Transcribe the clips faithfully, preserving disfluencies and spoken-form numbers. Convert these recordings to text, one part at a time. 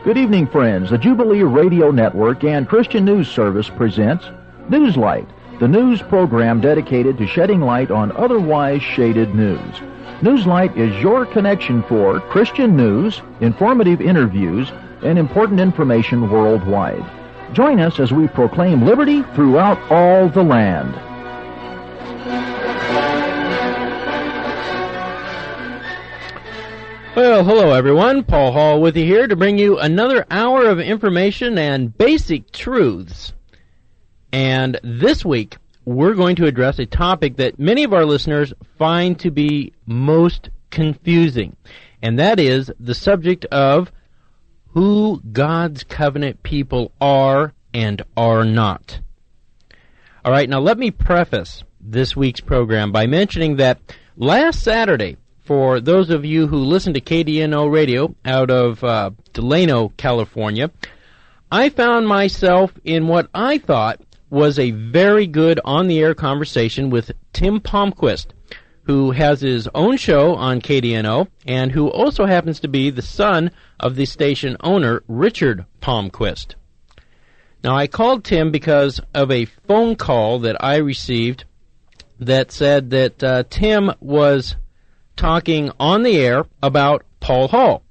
Good evening, friends. The Jubilee Radio Network and Christian News Service presents Newslight, the news program dedicated to shedding light on otherwise shaded news. Newslight is your connection for Christian news, informative interviews, and important information worldwide. Join us as we proclaim liberty throughout all the land. Well, hello everyone. Paul Hall with you here to bring you another hour of information and basic truths. And this week, we're going to address a topic that many of our listeners find to be most confusing. And that is the subject of who God's covenant people are and are not. All right, now let me preface this week's program by mentioning that last Saturday, for those of you who listen to K D N O Radio out of uh, Delano, California, I found myself in what I thought was a very good on-the-air conversation with Tim Palmquist, who has his own show on K D N O and who also happens to be the son of the station owner, Richard Palmquist. Now, I called Tim because of a phone call that I received that said that uh, Tim was talking on the air about Paul Hall.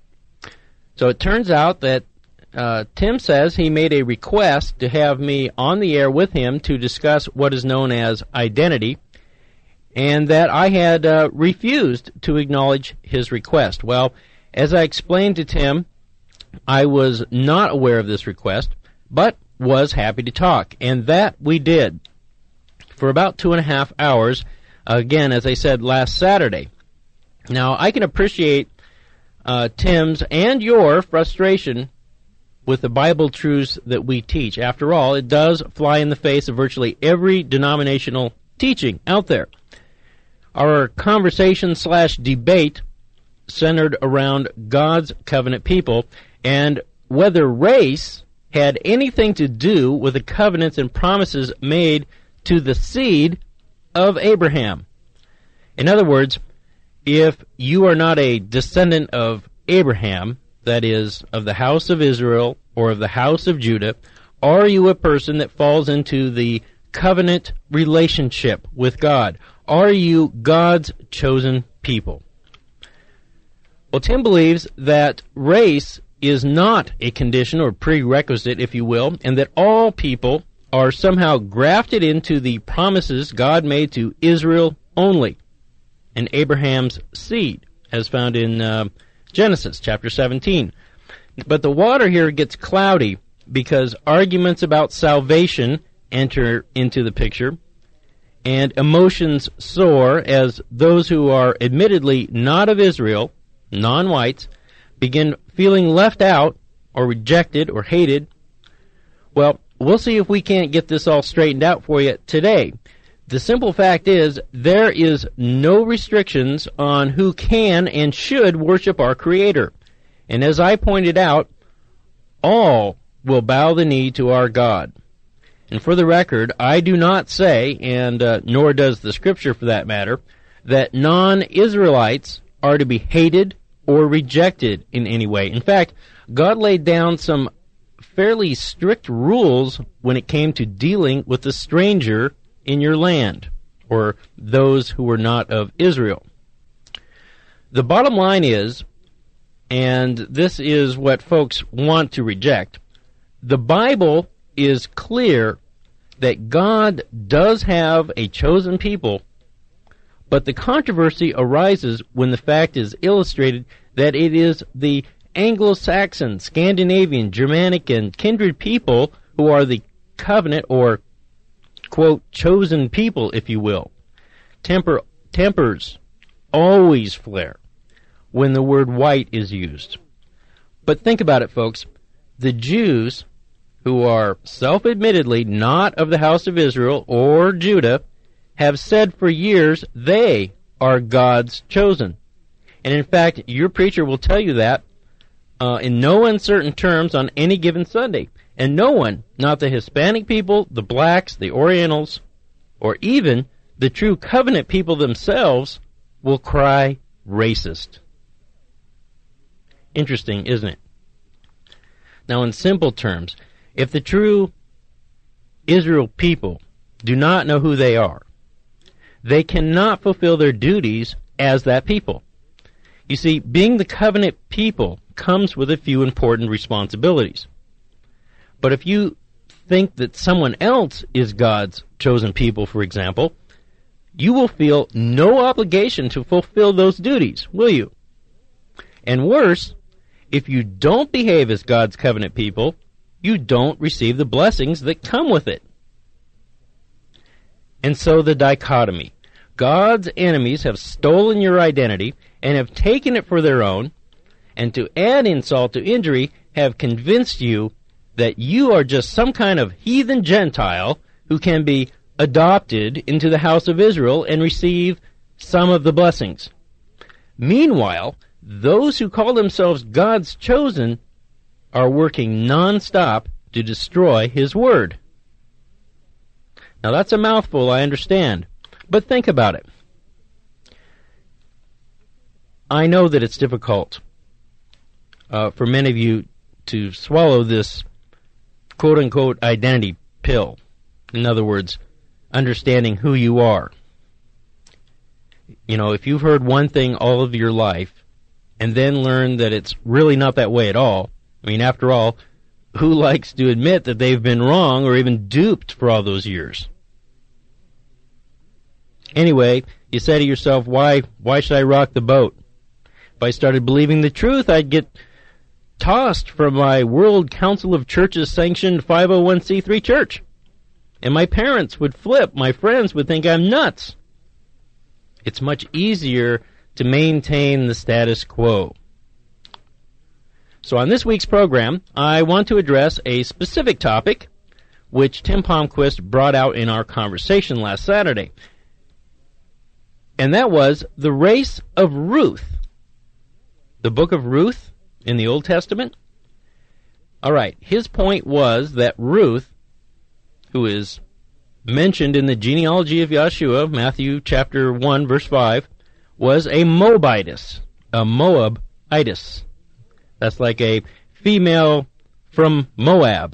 So it turns out that uh, Tim says he made a request to have me on the air with him to discuss what is known as identity, and that I had uh, refused to acknowledge his request. Well, as I explained to Tim, I was not aware of this request, but was happy to talk, and that we did for about two and a half hours, again, as I said, last Saturday. Now, I can appreciate uh, Tim's and your frustration with the Bible truths that we teach. After all, it does fly in the face of virtually every denominational teaching out there. Our conversation slash debate centered around God's covenant people and whether race had anything to do with the covenants and promises made to the seed of Abraham. In other words, if you are not a descendant of Abraham, that is, of the house of Israel or of the house of Judah, are you a person that falls into the covenant relationship with God? Are you God's chosen people? Well, Tim believes that race is not a condition or prerequisite, if you will, and that all people are somehow grafted into the promises God made to Israel only, and Abraham's seed, as found in uh, Genesis chapter seventeen. But the water here gets cloudy because arguments about salvation enter into the picture, and emotions soar as those who are admittedly not of Israel, non-whites, begin feeling left out or rejected or hated. Well, we'll see if we can't get this all straightened out for you today. The simple fact is, there is no restrictions on who can and should worship our Creator. And as I pointed out, all will bow the knee to our God. And for the record, I do not say, and uh, nor does the Scripture for that matter, that non-Israelites are to be hated or rejected in any way. In fact, God laid down some fairly strict rules when it came to dealing with the stranger in your land, or those who were not of Israel. The bottom line is, and this is what folks want to reject, the Bible is clear that God does have a chosen people, but the controversy arises when the fact is illustrated that it is the Anglo-Saxon, Scandinavian, Germanic, and kindred people who are the covenant or, quote, chosen people, if you will. Temper, tempers always flare when the word white is used. But think about it, folks. The Jews, who are self-admittedly not of the house of Israel or Judah, have said for years they are God's chosen. And in fact, your preacher will tell you that uh, in no uncertain terms on any given Sunday. And no one, not the Hispanic people, the blacks, the Orientals, or even the true covenant people themselves, will cry racist. Interesting, isn't it? Now, in simple terms, if the true Israel people do not know who they are, they cannot fulfill their duties as that people. You see, being the covenant people comes with a few important responsibilities. But if you think that someone else is God's chosen people, for example, you will feel no obligation to fulfill those duties, will you? And worse, if you don't behave as God's covenant people, you don't receive the blessings that come with it. And so the dichotomy. God's enemies have stolen your identity and have taken it for their own, and to add insult to injury, have convinced you that you are just some kind of heathen Gentile who can be adopted into the house of Israel and receive some of the blessings. Meanwhile, those who call themselves God's chosen are working nonstop to destroy His word. Now that's a mouthful, I understand, but think about it. I know that it's difficult uh, for many of you to swallow this quote-unquote identity pill. In other words, understanding who you are. You know, if you've heard one thing all of your life and then learned that it's really not that way at all, I mean, after all, who likes to admit that they've been wrong or even duped for all those years? Anyway, you say to yourself, why, why should I rock the boat? If I started believing the truth, I'd get tossed from my World Council of Churches sanctioned five oh one c three church. And my parents would flip. My friends would think I'm nuts. It's much easier to maintain the status quo. So on this week's program, I want to address a specific topic which Tim Palmquist brought out in our conversation last Saturday. And that was the race of Ruth. The book of Ruth in the Old Testament. All right, his point was that Ruth, who is mentioned in the genealogy of Yeshua, Matthew chapter one, verse five, was a Moabitess, a Moabitess. That's like a female from Moab.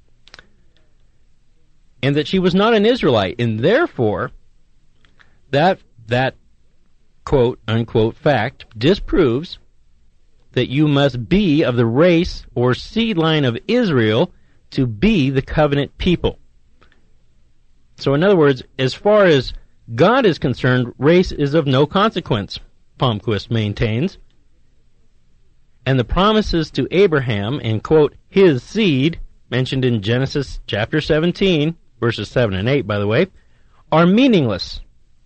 And that she was not an Israelite, and therefore, that, that quote-unquote fact disproves that you must be of the race or seed line of Israel to be the covenant people. So in other words, as far as God is concerned, race is of no consequence, Palmquist maintains. And the promises to Abraham and, quote, his seed, mentioned in Genesis chapter seventeen, verses seven and eight, by the way, are meaningless.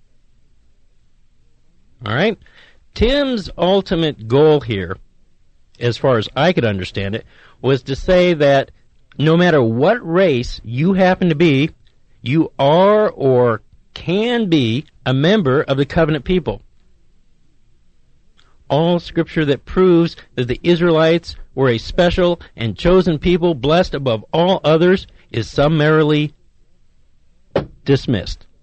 All right? Tim's ultimate goal here, as far as I could understand it, was to say that no matter what race you happen to be, you are or can be a member of the covenant people. All scripture that proves that the Israelites were a special and chosen people blessed above all others is summarily dismissed.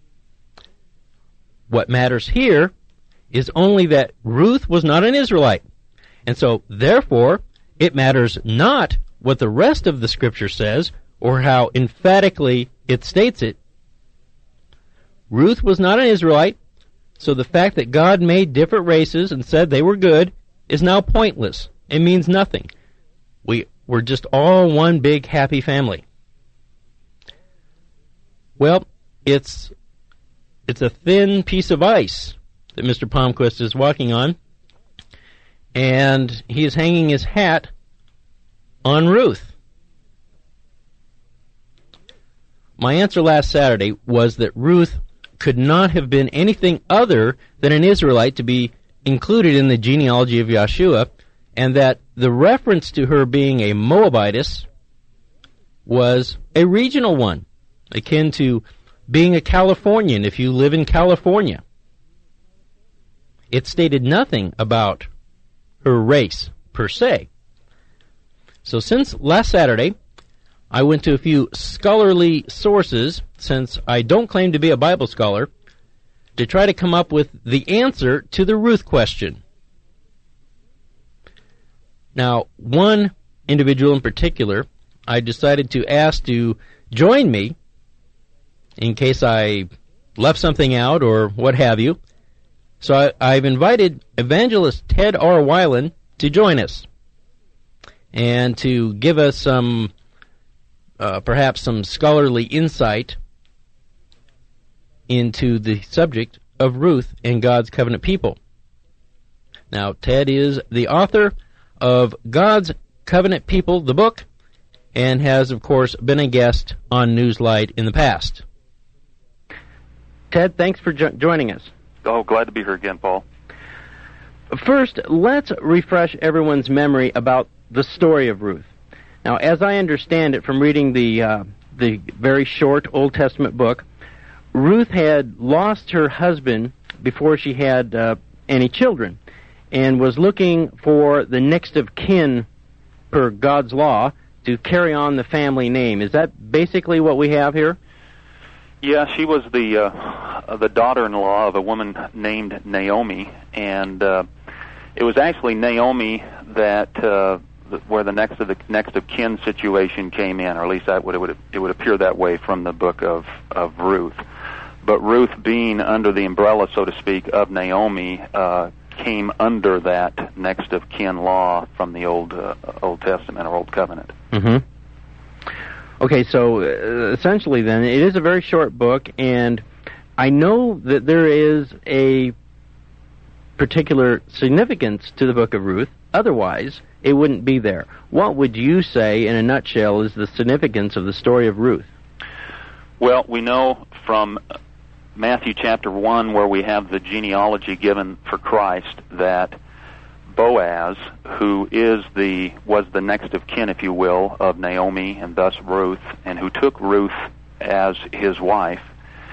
What matters here is only that Ruth was not an Israelite. And so, therefore, it matters not what the rest of the scripture says or how emphatically it states it. Ruth was not an Israelite, so the fact that God made different races and said they were good is now pointless. It means nothing. We, we're just all one big happy family. Well, it's, it's a thin piece of ice that Mister Palmquist is walking on, and he is hanging his hat on Ruth. My answer last Saturday was that Ruth could not have been anything other than an Israelite to be included in the genealogy of Yeshua, and that the reference to her being a Moabitess was a regional one, akin to being a Californian if you live in California. It stated nothing about her race, per se. So since last Saturday, I went to a few scholarly sources, since I don't claim to be a Bible scholar, to try to come up with the answer to the Ruth question. Now, one individual in particular, I decided to ask to join me in case I left something out or what have you. So I, I've invited evangelist Ted R. Weiland to join us and to give us some, uh, perhaps some scholarly insight into the subject of Ruth and God's covenant people. Now, Ted is the author of God's Covenant People, the book, and has, of course, been a guest on Newslight in the past. Ted, thanks for jo- joining us. Oh, glad to be here again, Paul. First, let's refresh everyone's memory about the story of Ruth. Now, as I understand it from reading the uh, the very short Old Testament book, Ruth had lost her husband before she had uh, any children and was looking for the next of kin per God's law to carry on the family name. Is that basically what we have here? Yeah, she was the uh, the daughter-in-law of a woman named Naomi, and uh, it was actually Naomi that uh, where the next of the next of kin situation came in, or at least that would it would it would appear that way from the book of of Ruth. But Ruth, being under the umbrella, so to speak, of Naomi, uh, came under that next of kin law from the Old uh, Old Testament or Old Covenant. Mm-hmm. Okay, so uh, essentially then, it is a very short book, and I know that there is a particular significance to the book of Ruth. Otherwise, it wouldn't be there. What would you say, in a nutshell, is the significance of the story of Ruth? Well, we know from Matthew chapter one, where we have the genealogy given for Christ, that Boaz, who is the was the next of kin, if you will, of Naomi and thus Ruth, and who took Ruth as his wife,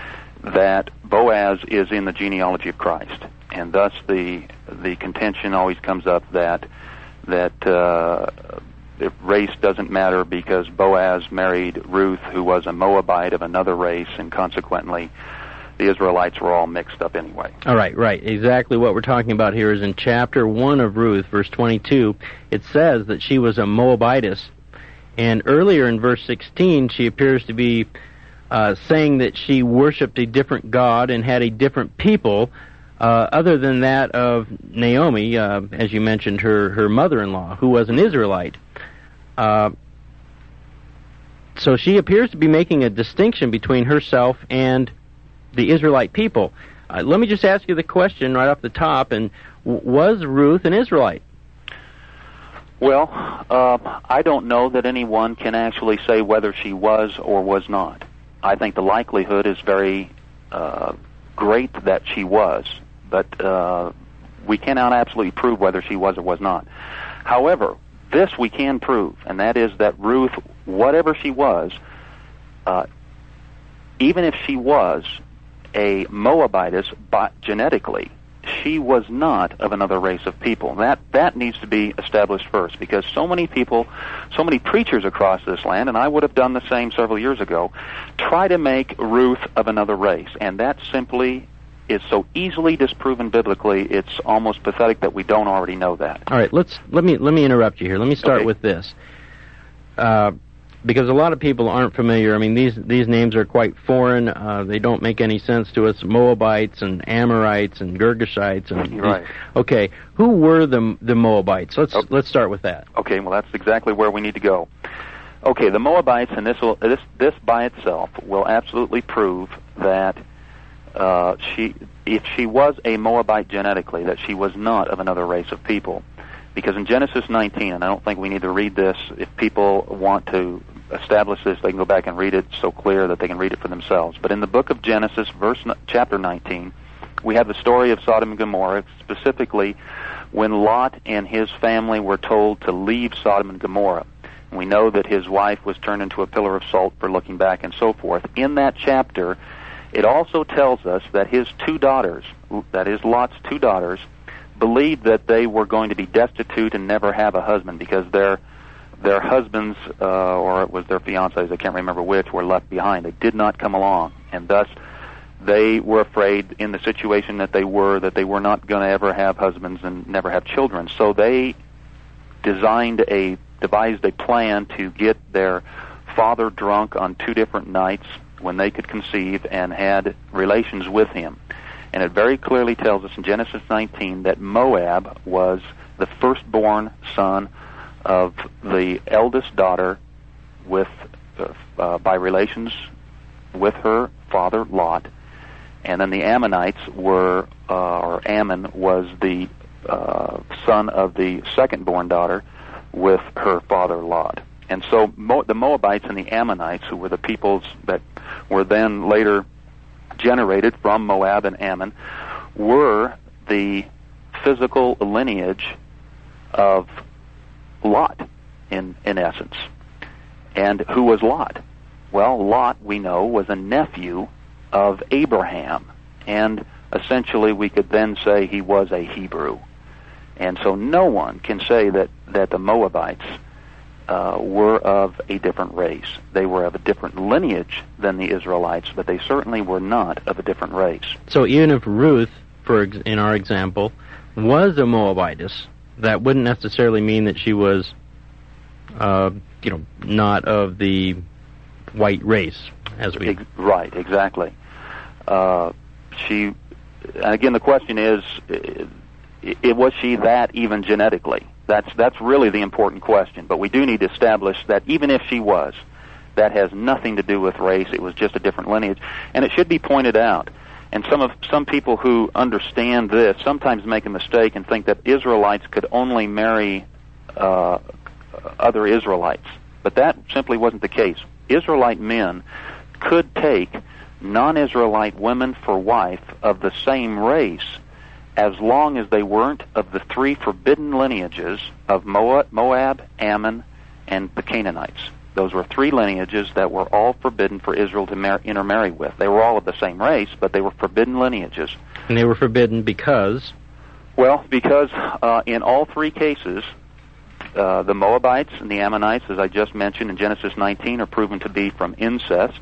that Boaz is in the genealogy of Christ, and thus the the contention always comes up that that uh, race doesn't matter because Boaz married Ruth, who was a Moabite of another race, and consequently the Israelites were all mixed up anyway. All right, right. Exactly what we're talking about here is in chapter one of Ruth, verse twenty-two, it says that she was a Moabitess. And earlier in verse sixteen, she appears to be uh, saying that she worshipped a different God and had a different people, uh, other than that of Naomi, uh, as you mentioned, her, her mother-in-law, who was an Israelite. Uh, so she appears to be making a distinction between herself and the Israelite people. Uh, let me just ask you the question right off the top, and w- was Ruth an Israelite? Well, uh, I don't know that anyone can actually say whether she was or was not. I think the likelihood is very uh, great that she was, but uh, we cannot absolutely prove whether she was or was not. However, this we can prove, and that is that Ruth, whatever she was, uh, even if she was a Moabitess but genetically, she was not of another race of people. That that needs to be established first, because so many people, so many preachers across this land, and I would have done the same several years ago, try to make Ruth of another race, and that simply is so easily disproven biblically. It's almost pathetic that we don't already know that. All right, let's let me let me interrupt you here. Let me start Okay. with this. Uh, Because a lot of people aren't familiar. I mean, these these names are quite foreign. Uh, they don't make any sense to us. Moabites and Amorites and Girgashites and You're right. Okay, who were the the Moabites? Let's Oh. let's start with that. Okay, well, that's exactly where we need to go. Okay, the Moabites, and this will this this by itself will absolutely prove that uh, she, if she was a Moabite genetically, that she was not of another race of people. Because in Genesis nineteen, and I don't think we need to read this, if people want to establish this, they can go back and read it so clear that they can read it for themselves. But in the book of Genesis, verse chapter nineteen, we have the story of Sodom and Gomorrah, specifically when Lot and his family were told to leave Sodom and Gomorrah. And we know that his wife was turned into a pillar of salt for looking back and so forth. In that chapter, it also tells us that his two daughters, that is Lot's two daughters, believed that they were going to be destitute and never have a husband because their their husbands, uh, or it was their fiancés, I can't remember which, were left behind. They did not come along, and thus they were afraid in the situation that they were that they were not going to ever have husbands and never have children. So they designed a devised a plan to get their father drunk on two different nights when they could conceive, and had relations with him. And it very clearly tells us in Genesis nineteen that Moab was the firstborn son of the eldest daughter with uh, uh, by relations with her father Lot, and then the Ammonites were, uh, or Ammon was the uh, son of the second-born daughter with her father Lot. And so Mo- the Moabites and the Ammonites, who were the peoples that were then later generated from Moab and Ammon, were the physical lineage of Lot, in, in essence. And who was Lot? Well, Lot, we know, was a nephew of Abraham, and essentially we could then say he was a Hebrew. And so no one can say that, that the Moabites uh, were of a different race. They were of a different lineage than the Israelites, but they certainly were not of a different race. So even if Ruth, for ex- in our example, was a Moabitess, that wouldn't necessarily mean that she was, uh, you know, not of the white race, as we... Ex- right, exactly. Uh, she, and again, the question is, it, it, was she that even genetically? That's that's really the important question. But we do need to establish that even if she was, that has nothing to do with race. It was just a different lineage. And it should be pointed out, and some of some people who understand this sometimes make a mistake and think that Israelites could only marry uh, other Israelites. But that simply wasn't the case. Israelite men could take non-Israelite women for wife of the same race, as long as they weren't of the three forbidden lineages of Moab, Moab, Ammon, and the Canaanites. Those were three lineages that were all forbidden for Israel to mar- intermarry with. They were all of the same race, but they were forbidden lineages. And they were forbidden because? Well, because uh, in all three cases, uh, the Moabites and the Ammonites, as I just mentioned in Genesis nineteen, are proven to be from incest.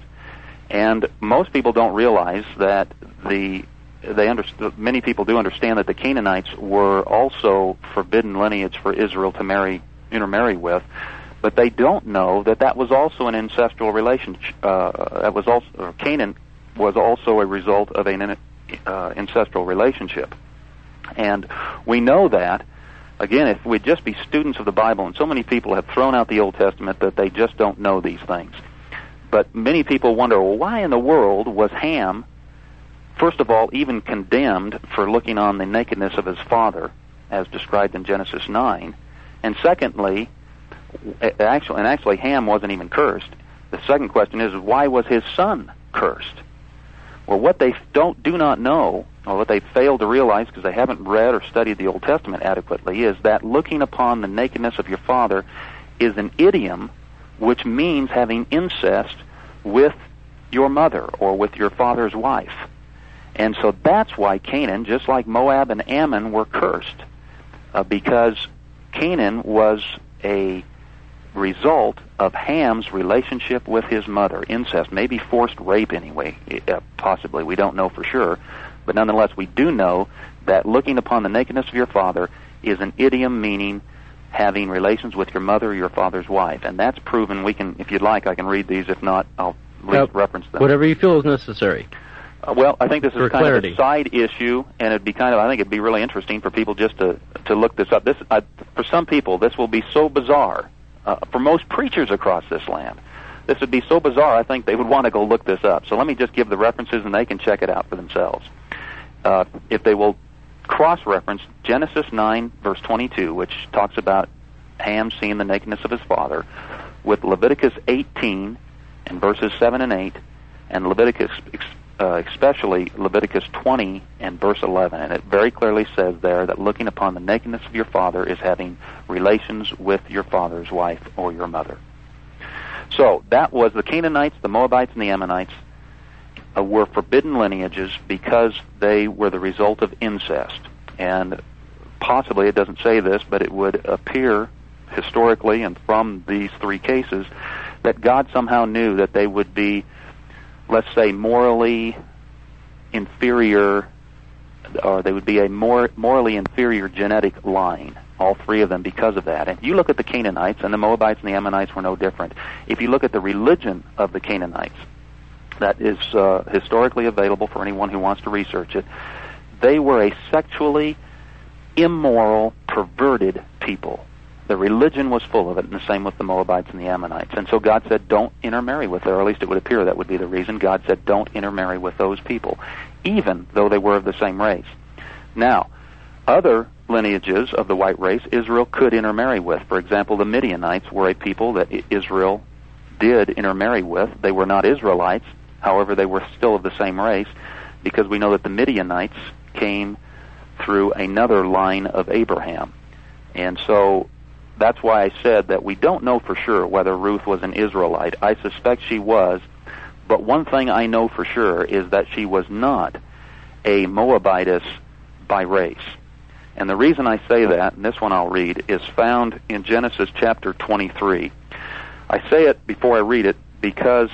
And most people don't realize that the they underst- many people do understand that the Canaanites were also forbidden lineage for Israel to marry intermarry with, but they don't know that that was also an ancestral relationship. Uh, that was also or Canaan was also a result of an uh, ancestral relationship, and we know that. Again, if we'd just be students of the Bible, and so many people have thrown out the Old Testament that they just don't know these things. But many people wonder, well, why in the world was Ham, first of all, even condemned for looking on the nakedness of his father, as described in Genesis nine? And secondly, actually, and actually Ham wasn't even cursed. The second question is, why was his son cursed? Well, what they don't do not know, or what they fail to realize because they haven't read or studied the Old Testament adequately, is that looking upon the nakedness of your father is an idiom which means having incest with your mother or with your father's wife. And so that's why Canaan, just like Moab and Ammon, were cursed, uh, because Canaan was a result of Ham's relationship with his mother, incest, maybe forced rape anyway, uh, possibly, we don't know for sure, but nonetheless we do know that looking upon the nakedness of your father is an idiom meaning having relations with your mother or your father's wife, and that's proven. We can, if you'd like, I can read these. If not, I'll at least well, reference them. Whatever you feel is necessary. Uh, well, I think this is for kind clarity. of a side issue, and it'd be kind of, I think it'd be really interesting for people just to to look this up. This, uh, for some people, this will be so bizarre. Uh, for most preachers across this land, this would be so bizarre, I think they would want to go look this up. So let me just give the references, and they can check it out for themselves. Uh, if they will cross-reference Genesis nine, verse twenty-two, which talks about Ham seeing the nakedness of his father, with Leviticus eighteen and verses seven and eight, and Leviticus, uh, especially Leviticus twenty and verse eleven. And it very clearly says there that looking upon the nakedness of your father is having relations with your father's wife or your mother. So that was the Canaanites, the Moabites, and the Ammonites uh, were forbidden lineages because they were the result of incest. And possibly, it doesn't say this, but it would appear historically and from these three cases that God somehow knew that they would be, let's say, morally inferior, or they would be a more morally inferior genetic line. all three of them, because of that. And you look at the Canaanites, and the Moabites and the Ammonites were no different. If you look at the religion of the Canaanites, that is uh, historically available for anyone who wants to research it, they were a sexually immoral, perverted people. The religion was full of it, and the same with the Moabites and the Ammonites. And so God said, don't intermarry with her, or at least it would appear that would be the reason. God said, don't intermarry with those people, even though they were of the same race. Now, other lineages of the white race, Israel could intermarry with. For example, the Midianites were a people that Israel did intermarry with. They were not Israelites, however, they were still of the same race, because we know that the Midianites came through another line of Abraham. And so that's why I said that we don't know for sure whether Ruth was an Israelite. I suspect she was, but one thing I know for sure is that she was not a Moabitess by race. And the reason I say that, and this one I'll read, is found in Genesis chapter twenty-three. I say it before I read it because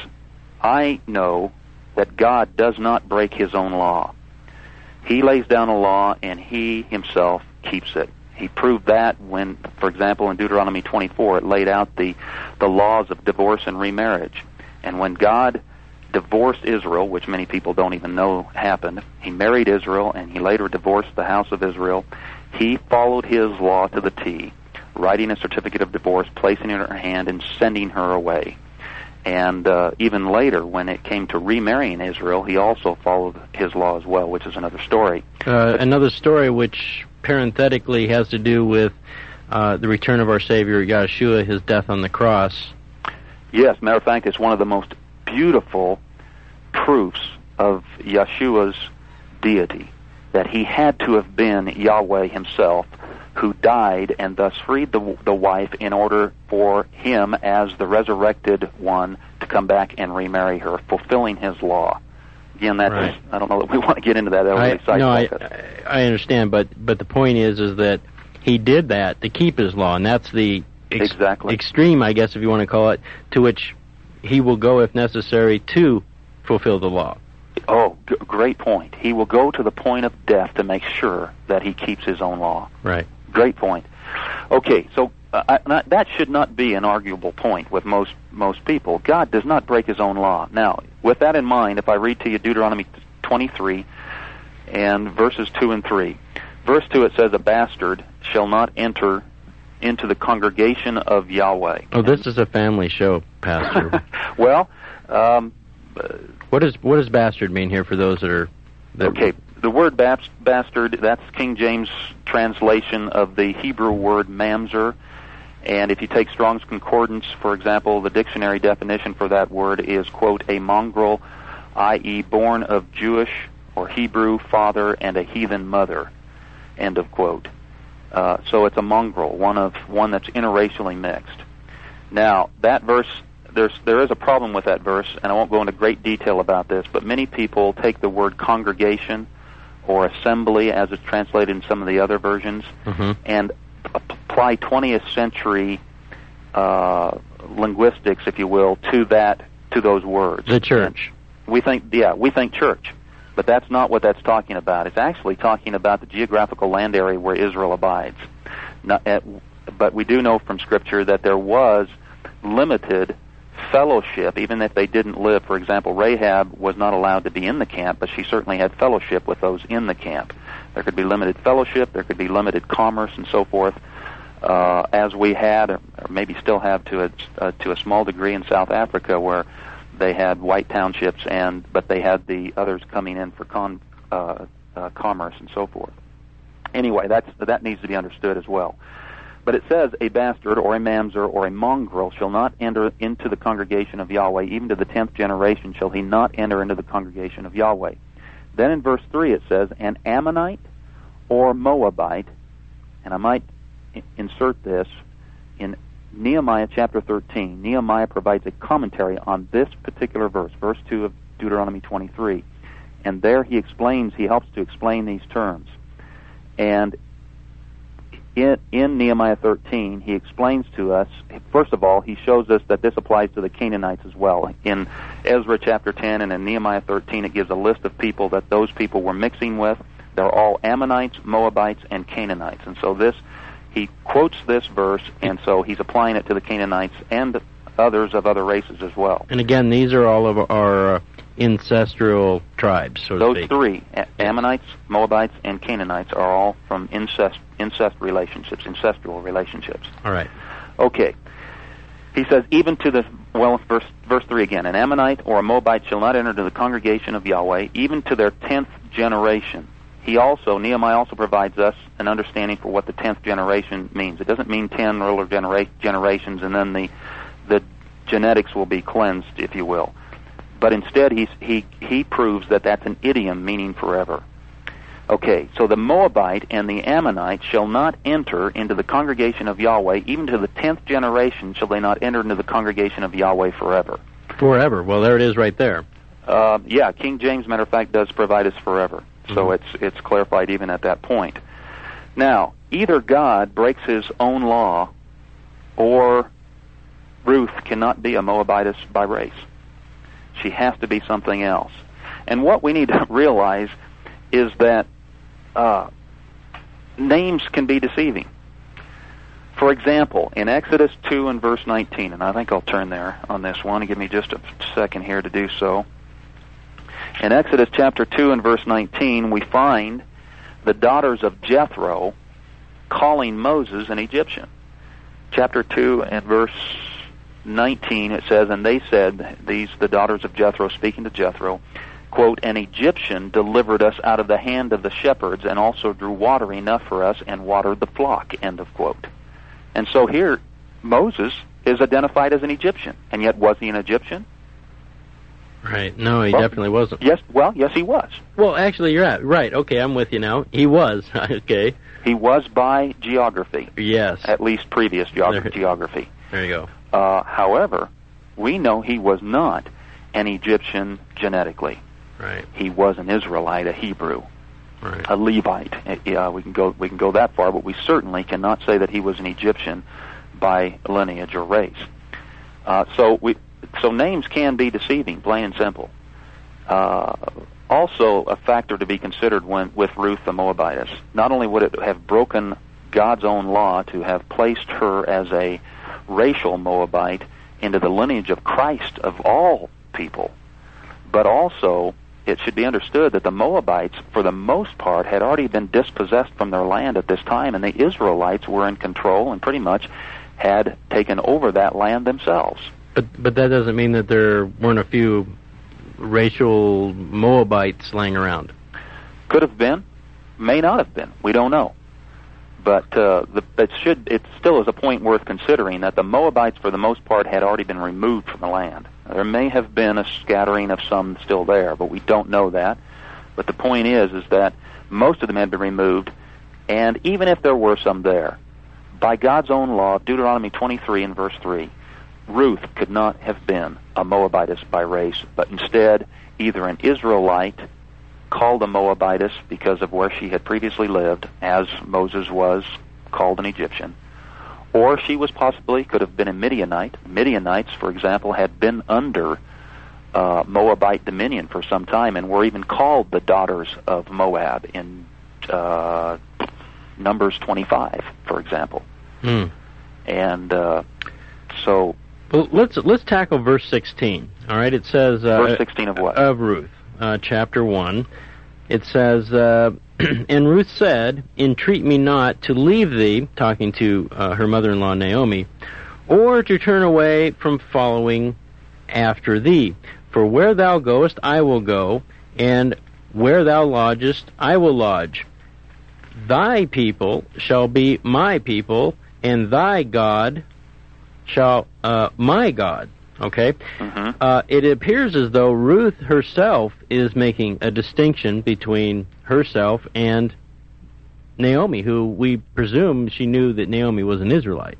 I know that God does not break his own law. He lays down a law, and he himself keeps it. He proved that when, for example, in Deuteronomy twenty-four, it laid out the, the laws of divorce and remarriage. And when God divorced Israel, which many people don't even know happened, he married Israel, and he later divorced the house of Israel. He followed his law to the T, writing a certificate of divorce, placing it in her hand, and sending her away. And uh, even later, when it came to remarrying Israel, he also followed his law as well, which is another story. Uh, another story which parenthetically has to do with uh, the return of our Savior, Yeshua, his death on the cross. Yes, matter of fact, it's one of the most beautiful proofs of Yeshua's deity, that he had to have been Yahweh himself, who died and thus freed the, the wife in order for him, as the resurrected one, to come back and remarry her, fulfilling his law. Again, that's, right. I don't know that we want to get into that. That'll I, really no, I, I understand, but but the point is, is that he did that to keep his law, and that's the ex- exactly. extreme, I guess, if you want to call it, to which he will go, if necessary, to fulfill the law. Oh, g- great point. He will go to the point of death to make sure that he keeps his own law. Right. Great point. Okay, so uh, I, not, that should not be an arguable point with most most people. God does not break his own law. Now, with that in mind, if I read to you Deuteronomy twenty-three and verses two and three. Verse two, it says, a bastard shall not enter into the congregation of Yahweh. Oh, this is a family show, Pastor. Well, um, what does what does bastard mean here for those that are... That okay, the word bas- bastard, that's King James translation of the Hebrew word mamzer. And if you take Strong's Concordance, for example, the dictionary definition for that word is, quote, a mongrel, that is born of Jewish or Hebrew father and a heathen mother, end of quote. Uh, so it's a mongrel, one of one that's interracially mixed. Now, that verse, there's there is a problem with that verse, and I won't go into great detail about this, but many people take the word congregation or assembly, as it's translated in some of the other versions, mm-hmm. and apply twentieth century uh, linguistics, if you will, to that to those words. The church. And we think, yeah, we think church. But that's not what that's talking about. It's actually talking about the geographical land area where Israel abides. Not, uh, but we do know from Scripture that there was limited fellowship, even if they didn't live. For example, Rahab was not allowed to be in the camp, but she certainly had fellowship with those in the camp. There could be limited fellowship, there could be limited commerce, and so forth, uh, as we had, or maybe still have to a, uh, to a small degree in South Africa, where they had white townships, and but they had the others coming in for con, uh, uh, commerce and so forth. Anyway, that's, that needs to be understood as well. But it says, a bastard or a mamzer or a mongrel shall not enter into the congregation of Yahweh, even to the tenth generation shall he not enter into the congregation of Yahweh. Then in verse three it says, an Ammonite or Moabite, and I might I- insert this, in Nehemiah chapter thirteen, Nehemiah provides a commentary on this particular verse, verse two of Deuteronomy twenty-three. And there he explains, he helps to explain these terms. And in, in Nehemiah thirteen, he explains to us, first of all, he shows us that this applies to the Canaanites as well. In Ezra chapter ten and in Nehemiah thirteen, it gives a list of people that those people were mixing with. They're all Ammonites, Moabites, and Canaanites. And so this he quotes this verse, and so he's applying it to the Canaanites and others of other races as well. And again, these are all of our uh, ancestral tribes, so to Those speak. three, A- Ammonites, Moabites, and Canaanites, are all from incest incest relationships, ancestral relationships. All right. Okay. He says, even to the, well, verse, verse three again, an Ammonite or a Moabite shall not enter into the congregation of Yahweh, even to their tenth generation. He also, Nehemiah also provides us an understanding for what the tenth generation means. It doesn't mean ten ruler genera- generations and then the the genetics will be cleansed, if you will. But instead, he's, he he proves that that's an idiom meaning forever. Okay, so the Moabite and the Ammonite shall not enter into the congregation of Yahweh, even to the tenth generation shall they not enter into the congregation of Yahweh forever. Forever. Well, there it is right there. Uh, yeah, King James, matter of fact, does provide us forever. So Mm-hmm. it's it's clarified even at that point. Now, either God breaks his own law, or Ruth cannot be a Moabitess by race. She has to be something else. And what we need to realize is that uh, names can be deceiving. For example, in Exodus two and verse nineteen, and I think I'll turn there on this one. Give me just a second here to do so. In Exodus chapter two and verse nineteen, we find the daughters of Jethro calling Moses an Egyptian. Chapter two and verse nineteen, it says, and they said, these, the daughters of Jethro, speaking to Jethro, quote, an Egyptian delivered us out of the hand of the shepherds and also drew water enough for us and watered the flock, end of quote. And so here, Moses is identified as an Egyptian. And yet, was he an Egyptian? Right. No, he Well, definitely wasn't. Yes, well, yes, he was. Well, actually, you're right. Right. Okay, I'm with you now. He was. Okay. He was by geography, Yes. at least previous geog- There- geography. There you go. Uh, however, we know he was not an Egyptian genetically. Right. He was an Israelite, a Hebrew, Right. a Levite. Uh, yeah, we can go we can go that far, but we certainly cannot say that he was an Egyptian by lineage or race. Uh, so we so names can be deceiving, plain and simple. Uh, also, a factor to be considered when with Ruth the Moabitess. Not only would it have broken God's own law to have placed her as a racial Moabite into the lineage of Christ of all people, but also it should be understood that the Moabites, for the most part, had already been dispossessed from their land at this time, and the Israelites were in control and pretty much had taken over that land themselves. But but that doesn't mean that there weren't a few racial Moabites laying around. Could have been, may not have been. We don't know. But uh, the, it should it still is a point worth considering that the Moabites, for the most part, had already been removed from the land. There may have been a scattering of some still there, but we don't know that. But the point is, is that most of them had been removed, and even if there were some there, by God's own law, Deuteronomy twenty-three and verse three, Ruth could not have been a Moabitess by race, but instead either an Israelite called a Moabitess because of where she had previously lived, as Moses was called an Egyptian, or she was possibly, could have been a Midianite. Midianites, for example, had been under uh, Moabite dominion for some time and were even called the daughters of Moab in uh, Numbers twenty-five, for example. Hmm. And uh, so... Well, let's let's tackle verse sixteen. All right, it says uh, Verse sixteen of what? Of Ruth, uh, chapter one. It says, uh, and Ruth said, "Entreat me not to leave thee," talking to uh, her mother-in-law Naomi, "or to turn away from following after thee. For where thou goest, I will go, and where thou lodgest, I will lodge. Thy people shall be my people, and thy God shall uh, my God." Okay? Mm-hmm. Uh, it appears as though Ruth herself is making a distinction between herself and Naomi, who we presume she knew that Naomi was an Israelite.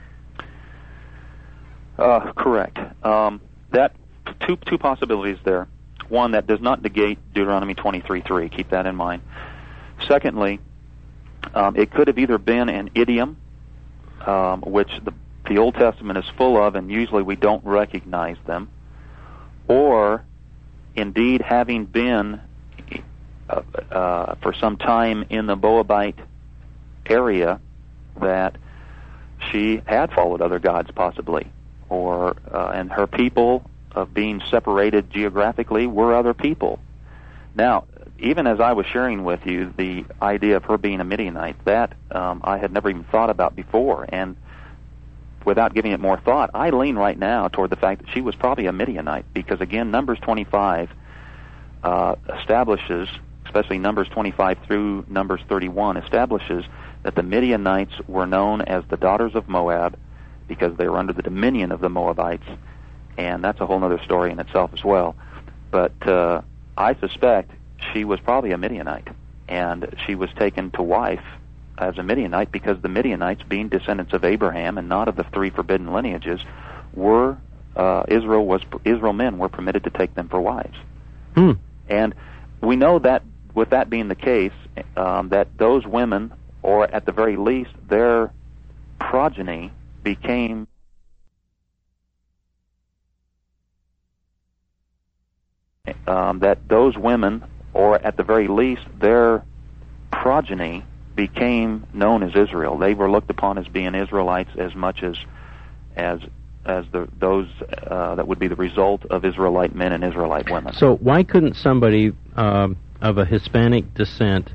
Uh, correct. Um, that two two possibilities there. One, that does not negate Deuteronomy twenty-three three. Keep that in mind. Secondly, um, it could have either been an idiom, um, which the the Old Testament is full of, and usually we don't recognize them, or indeed having been uh, uh, for some time in the Moabite area, that she had followed other gods, possibly, or uh, and her people, of being separated geographically, were other people. Now, even as I was sharing with you the idea of her being a Midianite, that um, I had never even thought about before, and without giving it more thought, I lean right now toward the fact that she was probably a Midianite, because again, Numbers twenty-five uh, establishes, especially Numbers twenty-five through Numbers thirty-one, establishes that the Midianites were known as the daughters of Moab because they were under the dominion of the Moabites, and that's a whole other story in itself as well. But uh, I suspect she was probably a Midianite, and she was taken to wife as a Midianite because the Midianites, being descendants of Abraham and not of the three forbidden lineages, were uh, Israel was Israel men were permitted to take them for wives. Hmm. And we know that with that being the case, um, that those women, or at the very least their progeny, became um, that those women, or at the very least their progeny, became known as Israel. They were looked upon as being Israelites as much as as as the those uh, that would be the result of Israelite men and Israelite women. So why couldn't somebody um, of a Hispanic descent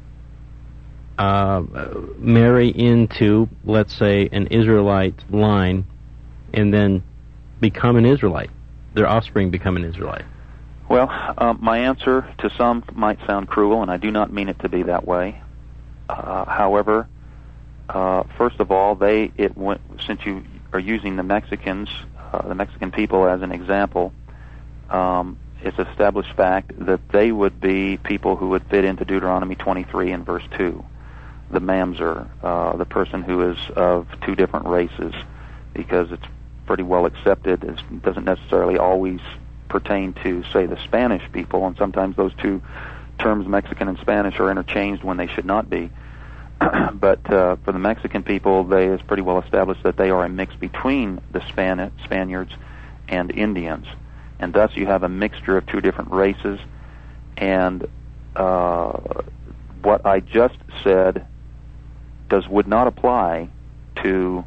uh, marry into, let's say, an Israelite line, and then become an Israelite? Their offspring become an Israelite. Well, um, my answer to some might sound cruel, and I do not mean it to be that way. Uh, however, uh, first of all, they it went, since you are using the Mexicans, uh, the Mexican people as an example, um, it's established fact that they would be people who would fit into Deuteronomy twenty-three and verse two, the mamzer, uh, the person who is of two different races, because it's pretty well accepted. It doesn't necessarily always pertain to, say, the Spanish people, and sometimes those two terms, Mexican and Spanish, are interchanged when they should not be. But uh, for the Mexican people, they it's pretty well established that they are a mix between the Span- Spaniards and Indians, and thus you have a mixture of two different races. And uh, what I just said does would not apply to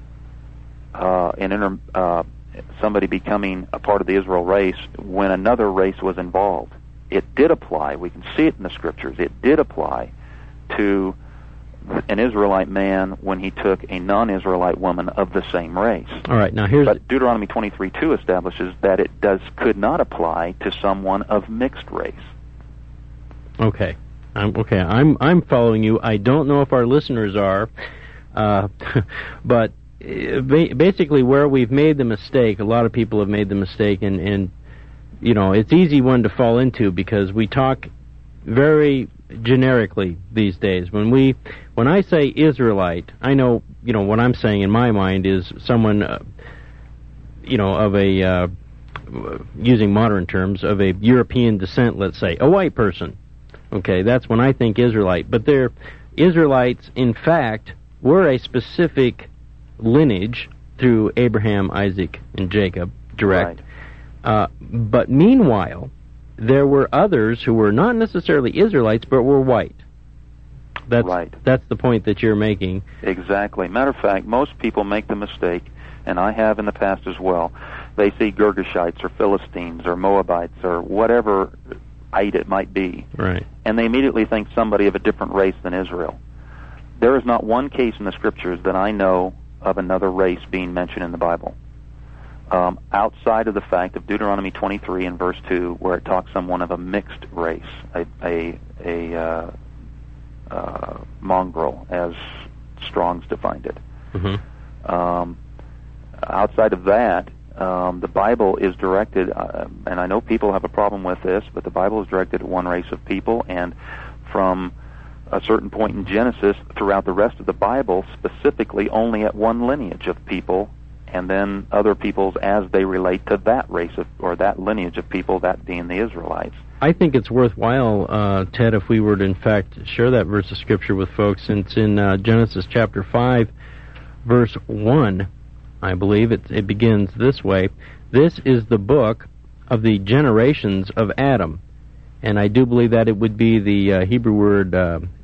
uh, an inter, uh, somebody becoming a part of the Israel race when another race was involved. It did apply. We can see it in the scriptures. It did apply to an Israelite man when he took a non-Israelite woman of the same race. All right, now here's... But Deuteronomy twenty-three two establishes that it does could not apply to someone of mixed race. Okay, I'm okay. I'm I'm following you. I don't know if our listeners are, uh, but ba- basically where we've made the mistake, a lot of people have made the mistake, and and you know it's easy one to fall into because we talk very generically these days. When we, when I say Israelite, I know, you know, what I'm saying in my mind is someone, uh, you know, of a, uh, using modern terms, of a European descent, let's say, a white person. Okay, that's when I think Israelite. But they're, Israelites, in fact, were a specific lineage through Abraham, Isaac, and Jacob, direct. Right. Uh, but meanwhile, there were others who were not necessarily Israelites, but were white. That's, right. That's the point that you're making. Exactly. Matter of fact, most people make the mistake, and I have in the past as well. They see Girgashites or Philistines or Moabites or whatever ite it might be, right, and they immediately think somebody of a different race than Israel. There is not one case in the Scriptures that I know of another race being mentioned in the Bible. Um, outside of the fact of Deuteronomy twenty-three and verse two, where it talks someone of a mixed race, a a, a uh, uh, mongrel, as Strong's defined it. Mm-hmm. Um, outside of that, um, the Bible is directed, uh, and I know people have a problem with this, but the Bible is directed at one race of people, and from a certain point in Genesis, throughout the rest of the Bible, specifically only at one lineage of people, and then other peoples as they relate to that race of, or that lineage of people, that being the Israelites. I think it's worthwhile, uh, Ted, if we were to in fact share that verse of Scripture with folks, since in uh, Genesis chapter five, verse one, I believe, it, it begins this way: "This is the book of the generations of Adam." And I do believe that it would be the uh, Hebrew word uh,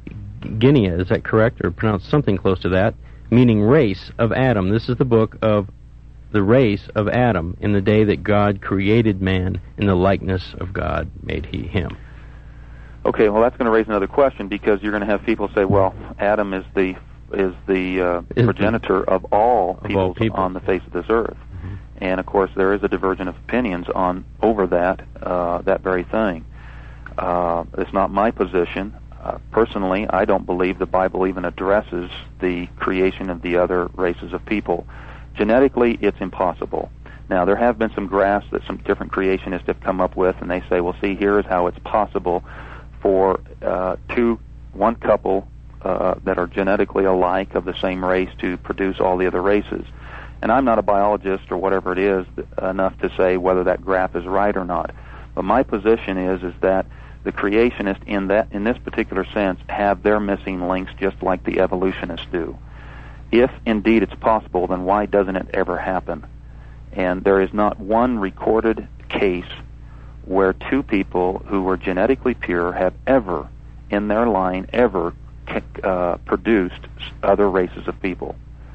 Guinea, is that correct, or pronounced something close to that, meaning race of Adam. This is the book of the race of Adam. In the day that God created man, in the likeness of God made he him. Okay, well, that's going to raise another question, because you're going to have people say, well, Adam is the is the uh, is progenitor the, of all of peoples all people on the face of this earth. Mm-hmm. And, of course, there is a divergence of opinions on over that uh, that very thing. Uh, it's not my position. Uh, personally, I don't believe the Bible even addresses the creation of the other races of people. Genetically, it's impossible. Now, there have been some graphs that some different creationists have come up with, and they say, well, see, here is how it's possible for uh, two, one couple uh, that are genetically alike of the same race to produce all the other races. And I'm not a biologist or whatever it is enough to say whether that graph is right or not. But my position is is that the creationists in that in this particular sense have their missing links just like the evolutionists do. If indeed it's possible, then why doesn't it ever happen? And there is not one recorded case where two people who were genetically pure have ever, in their line, ever uh, produced other races of people.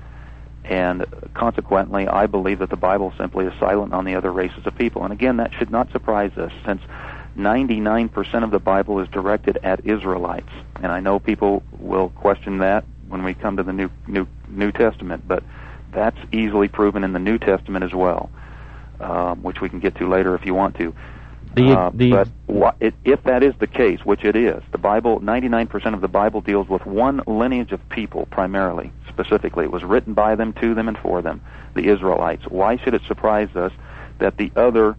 And consequently, I believe that the Bible simply is silent on the other races of people. And again, that should not surprise us, since ninety-nine percent of the Bible is directed at Israelites. And I know people will question that when we come to the New New, New Testament, but that's easily proven in the New Testament as well, um, which we can get to later if you want to. The, uh, the, but wh- it, if that is the case, which it is, the Bible, ninety-nine percent of the Bible deals with one lineage of people primarily, specifically. It was written by them, to them, and for them, the Israelites. Why should it surprise us that the other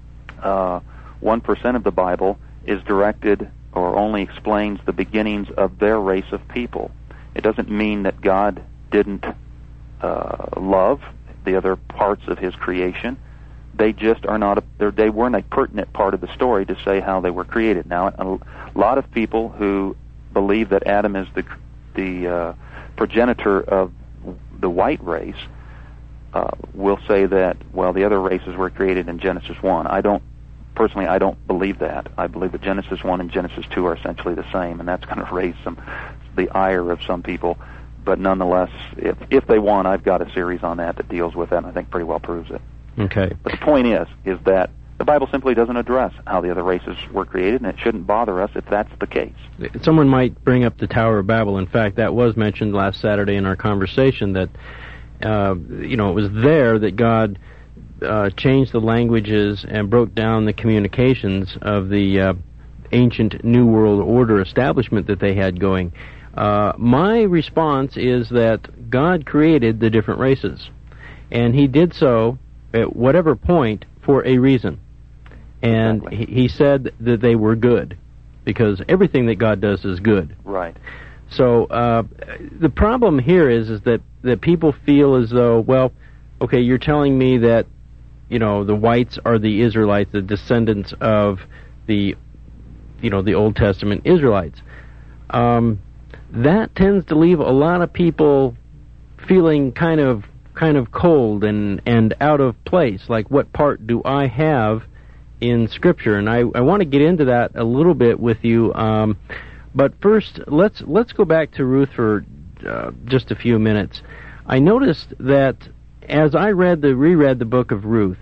uh, one percent of the Bible is directed or only explains the beginnings of their race of people? It doesn't mean that God didn't uh, love the other parts of his creation. They just are not a, they weren't a pertinent part of the story to say how they were created. Now, a lot of people who believe that Adam is the the uh, progenitor of the white race uh, will say that, well, the other races were created in Genesis one. I don't, personally, I don't believe that. I believe that Genesis one and Genesis two are essentially the same, and that's going to raise some the ire of some people. But nonetheless, if if they want, I've got a series on that that deals with that, and I think pretty well proves it. Okay. But the point is, is that the Bible simply doesn't address how the other races were created, and it shouldn't bother us if that's the case. Someone might bring up the Tower of Babel. In fact, that was mentioned last Saturday in our conversation, that, uh, you know, it was there that God uh, changed the languages and broke down the communications of the uh, ancient New World Order establishment that they had going. Uh, my response is that God created the different races, and he did so at whatever point for a reason. And exactly. he, he said that they were good, because everything that God does is good. Right. So uh, the problem here is is that, that people feel as though, well, okay, you're telling me that, you know, the whites are the Israelites, the descendants of the, you know, the Old Testament Israelites. Um, that tends to leave a lot of people feeling kind of kind of cold and, and out of place, like, what part do I have in Scripture? And I, I want to get into that a little bit with you, um, but first, let's let's go back to Ruth for uh, just a few minutes. I noticed that as I read the reread the book of Ruth,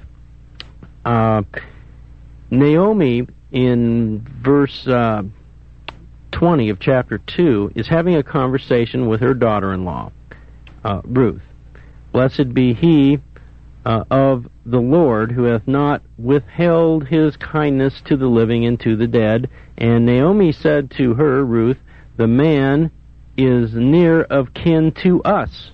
uh, Naomi in verse uh, twenty of chapter two is having a conversation with her daughter-in-law, uh, Ruth. Blessed be he uh, of the Lord, who hath not withheld his kindness to the living and to the dead. And Naomi said to her, Ruth, the man is near of kin to us,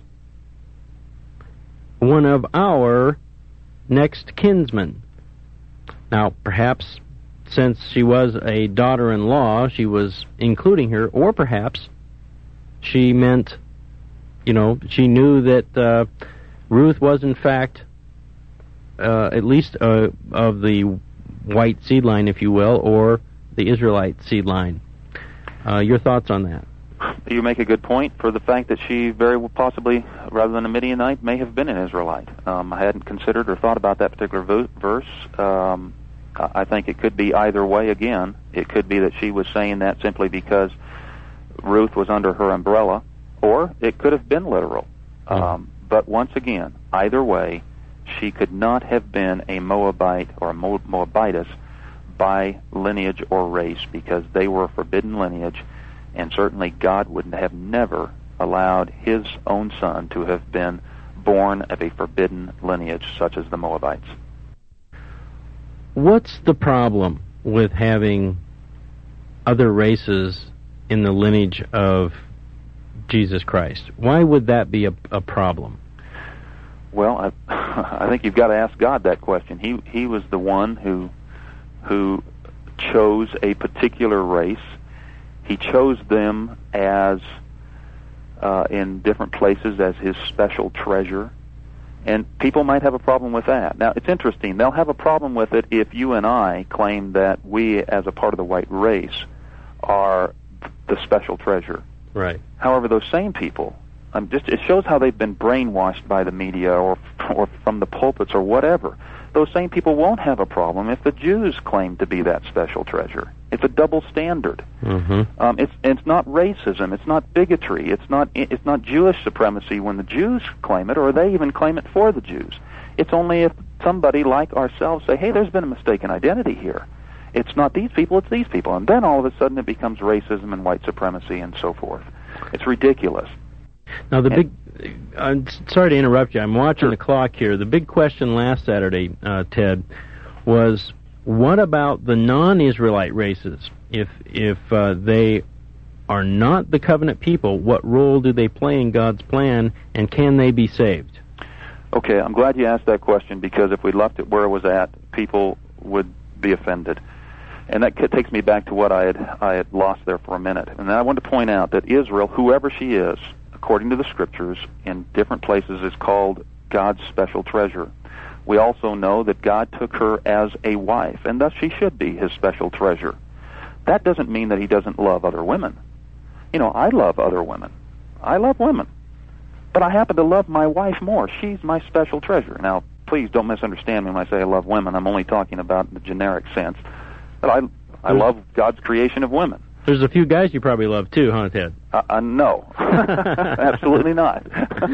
one of our next kinsmen. Now, perhaps since she was a daughter-in-law, she was including her, or perhaps she meant, you know, she knew that uh, Ruth was, in fact, uh, at least uh, of the white seed line, if you will, or the Israelite seed line. Uh, your thoughts on that? You make a good point for the fact that she very possibly, rather than a Midianite, may have been an Israelite. Um, I hadn't considered or thought about that particular vo- verse. Um, I think it could be either way again. It could be that she was saying that simply because Ruth was under her umbrella, or it could have been literal. Um, but once again, either way, she could not have been a Moabite or a Moabitess by lineage or race, because they were a forbidden lineage, and certainly God would have never allowed his own son to have been born of a forbidden lineage such as the Moabites. What's the problem with having other races in the lineage of Jesus Christ? Why would that be a, a problem? Well, I, I think you've got to ask God that question. He he was the one who who chose a particular race. He chose them as uh, in different places as his special treasure. And people might have a problem with that. Now, it's interesting. They'll have a problem with it if you and I claim that we, as a part of the white race, are the special treasure. Right. However, those same people, um, just it shows how they've been brainwashed by the media or or from the pulpits or whatever. Those same people won't have a problem if the Jews claim to be that special treasure. It's a double standard. Mm-hmm. Um, it's it's not racism. It's not bigotry. It's not it's not Jewish supremacy when the Jews claim it, or they even claim it for the Jews. It's only if somebody like ourselves say, "Hey, there's been a mistaken identity here. It's not these people, it's these people," and then all of a sudden it becomes racism and white supremacy and so forth. It's ridiculous. Now the and, big, I'm sorry to interrupt you. I'm watching sure. the clock here. The big question last Saturday, uh, Ted, was what about the non-Israelite races? If if uh, they are not the covenant people, what role do they play in God's plan, and can they be saved? Okay, I'm glad you asked that question, because if we left it where it was at, people would be offended. And that takes me back to what I had I had lost there for a minute. And then I want to point out that Israel, whoever she is, according to the Scriptures, in different places is called God's special treasure. We also know that God took her as a wife, and thus she should be his special treasure. That doesn't mean that he doesn't love other women. You know, I love other women. I love women. But I happen to love my wife more. She's my special treasure. Now, please don't misunderstand me when I say I love women. I'm only talking about the generic sense. But I I love God's creation of women. There's a few guys you probably love too, huh, Ted? Uh, uh, no. Absolutely not.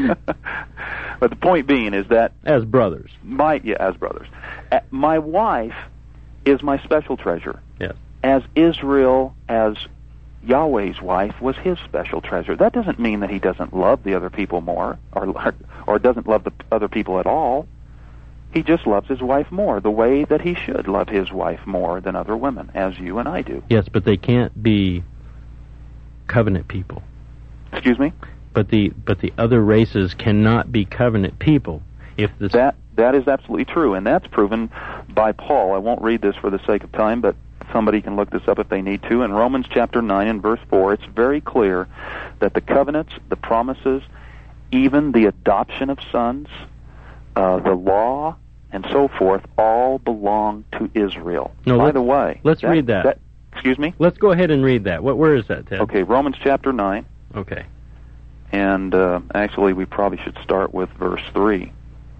But the point being is that... As brothers. My Yeah, as brothers. Uh, my wife is my special treasure. Yes. As Israel, as Yahweh's wife, was his special treasure. That doesn't mean that he doesn't love the other people more, or or doesn't love the other people at all. He just loves his wife more, the way that he should love his wife more than other women, as you and I do. Yes, but they can't be covenant people. Excuse me? But the but the other races cannot be covenant people. If this that that is absolutely true, and that's proven by Paul. I won't read this for the sake of time, but somebody can look this up if they need to. In Romans chapter nine and verse four, it's very clear that the covenants, the promises, even the adoption of sons, uh, the law, and so forth, all belong to Israel. No, By let's, the way, let's that, read that. that. Excuse me? Let's go ahead and read that. What? Where is that, Ted? Okay, Romans chapter nine. Okay. And uh, actually, we probably should start with verse three.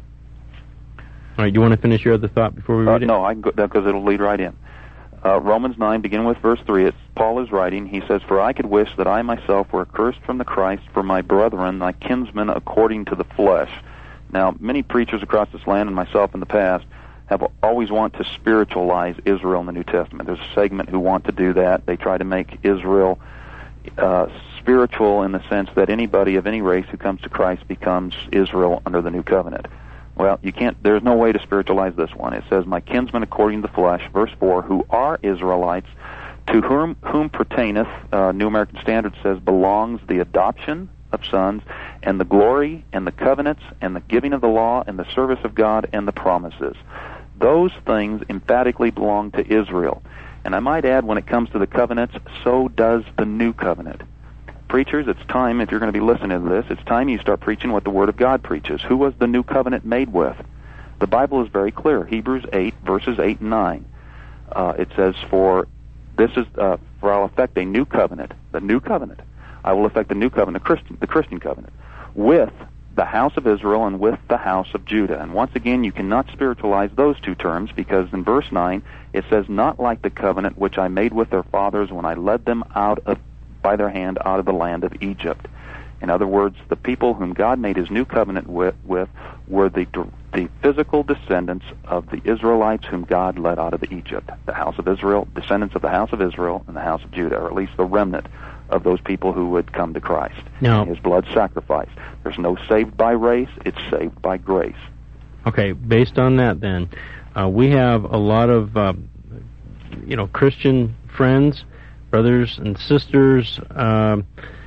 All right, do you want to finish your other thought before we read uh, it? No, I can go, because it'll lead right in. Uh, Romans nine, beginning with verse three, it's, Paul is writing, he says, "For I could wish that I myself were accursed from the Christ for my brethren, my kinsmen according to the flesh." Now, many preachers across this land, and myself in the past, have always want to spiritualize Israel in the New Testament. There's a segment who want to do that. They try to make Israel uh, spiritual in the sense that anybody of any race who comes to Christ becomes Israel under the New Covenant. Well, you can't. There's no way to spiritualize this one. It says, "My kinsmen according to the flesh," verse four, "who are Israelites, to whom whom pertaineth," uh, New American Standard says, "belongs the adoption of sons, and the glory, and the covenants, and the giving of the law, and the service of God, and the promises." Those things emphatically belong to Israel. And I might add, when it comes to the covenants, so does the new covenant. Preachers, it's time, if you're going to be listening to this, it's time you start preaching what the Word of God preaches. Who was the new covenant made with? The Bible is very clear. Hebrews eight, verses eight and nine. Uh, it says, "For this is, uh, for I'll effect a new covenant," the new covenant. "I will effect the new covenant, the Christian, the Christian covenant, with the house of Israel and with the house of Judah." And once again, you cannot spiritualize those two terms, because in verse nine, it says, "Not like the covenant which I made with their fathers when I led them out of by their hand out of the land of Egypt. In other words, the people whom God made his new covenant with, with were the, the physical descendants of the Israelites whom God led out of Egypt. The house of Israel, descendants of the house of Israel and the house of Judah, or at least the remnant of those people who would come to Christ. No. His blood sacrifice. There's no saved by race, it's saved by grace. Okay, based on that then, uh, we have a lot of, uh, you know, Christian friends, brothers and sisters, um,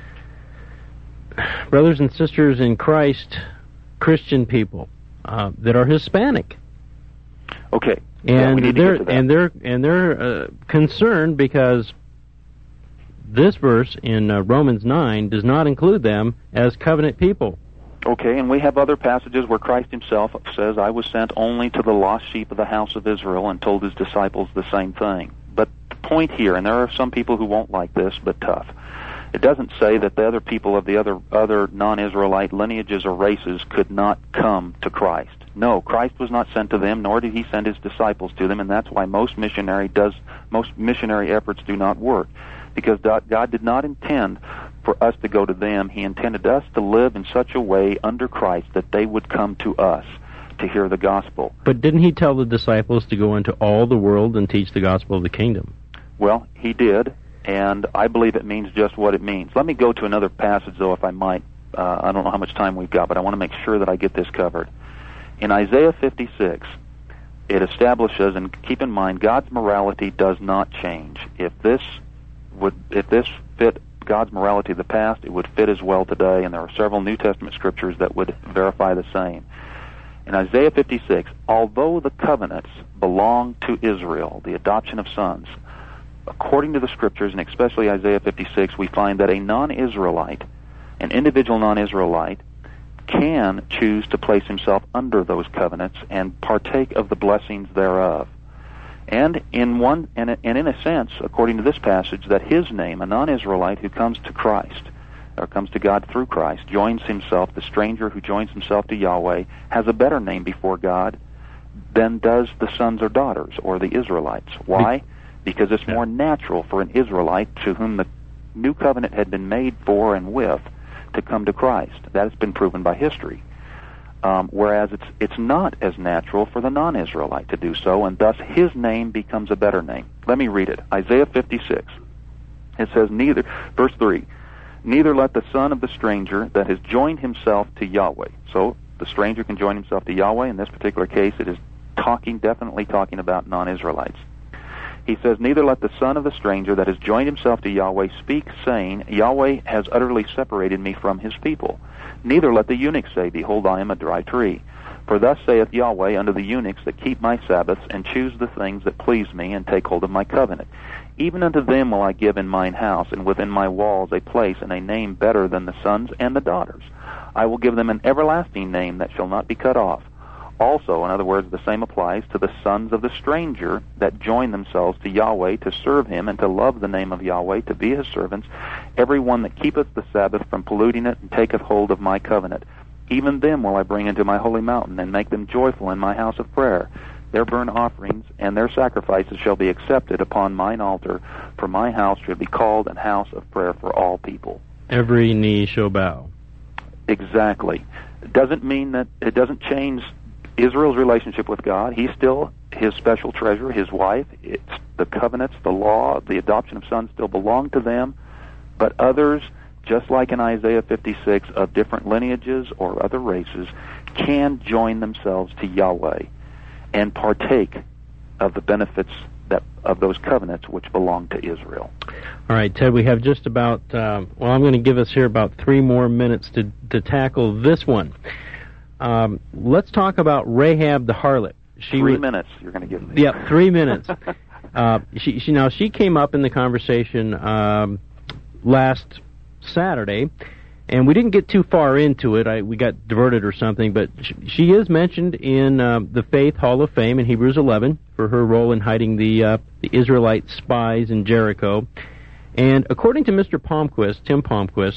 brothers and sisters in Christ, Christian people uh, that are Hispanic. Okay. And yeah, they're and they're and they're uh, concerned because this verse in uh, Romans nine does not include them as covenant people. Okay, and we have other passages where Christ himself says, I was sent only to the lost sheep of the house of Israel, and told his disciples the same thing. But the point here, and there are some people who won't like this, but tough, it doesn't say that the other people of the other other non-Israelite lineages or races could not come to Christ. No, Christ was not sent to them, nor did he send his disciples to them, and that's why most missionary does most missionary efforts do not work, because God did not intend for us to go to them. He intended us to live in such a way under Christ that they would come to us to hear the gospel. But didn't he tell the disciples to go into all the world and teach the gospel of the kingdom? Well, he did. And I believe it means just what it means. Let me go to another passage, though, if I might. Uh, I don't know how much time we've got, but I want to make sure that I get this covered. In Isaiah fifty-six, it establishes, and keep in mind, God's morality does not change. If this would, if this fit God's morality of the past, it would fit as well today, and there are several New Testament scriptures that would verify the same. In Isaiah fifty-six, although the covenants belong to Israel, the adoption of sons, according to the scriptures, and especially Isaiah fifty-six, we find that a non-Israelite, an individual non-Israelite, can choose to place himself under those covenants and partake of the blessings thereof. And in one, and in a sense, according to this passage, that his name, a non-Israelite who comes to Christ, or comes to God through Christ, joins himself, the stranger who joins himself to Yahweh, has a better name before God than does the sons or daughters, or the Israelites. Why? Because it's more natural for an Israelite to whom the new covenant had been made for and with to come to Christ. That has been proven by history. Um, whereas it's it's not as natural for the non-Israelite to do so, and thus his name becomes a better name. Let me read it. Isaiah fifty-six. It says, neither, verse three, neither let the son of the stranger that has joined himself to Yahweh. So the stranger can join himself to Yahweh. In this particular case, it is talking, definitely talking about non-Israelites. He says, neither let the son of the stranger that has joined himself to Yahweh speak, saying, Yahweh has utterly separated me from his people. Neither let the eunuch say, behold, I am a dry tree. For thus saith Yahweh unto the eunuchs that keep my Sabbaths, and choose the things that please me, and take hold of my covenant. Even unto them will I give in mine house, and within my walls a place and a name better than the sons and the daughters. I will give them an everlasting name that shall not be cut off. Also, in other words, the same applies to the sons of the stranger that join themselves to Yahweh to serve him and to love the name of Yahweh, to be his servants, every one that keepeth the Sabbath from polluting it and taketh hold of my covenant. Even them will I bring into my holy mountain, and make them joyful in my house of prayer. Their burnt offerings and their sacrifices shall be accepted upon mine altar, for my house shall be called an house of prayer for all people. Every knee shall bow. Exactly. It doesn't mean that, it doesn't change Israel's relationship with God. He's still his special treasure, his wife. It's the covenants, the law, the adoption of sons still belong to them. But others, just like in Isaiah fifty-six, of different lineages or other races, can join themselves to Yahweh and partake of the benefits that of those covenants which belong to Israel. All right, Ted, we have just about, um, well, I'm going to give us here about three more minutes to, to tackle this one. Um, let's talk about Rahab the harlot. She three was, minutes you're going to give me. Yeah, three minutes. uh, she, she now she came up in the conversation um, last Saturday, and we didn't get too far into it. I, we got diverted or something, but she, she is mentioned in um, the Faith Hall of Fame in Hebrews eleven for her role in hiding the uh, the Israelite spies in Jericho. And according to Mister Palmquist, Tim Palmquist,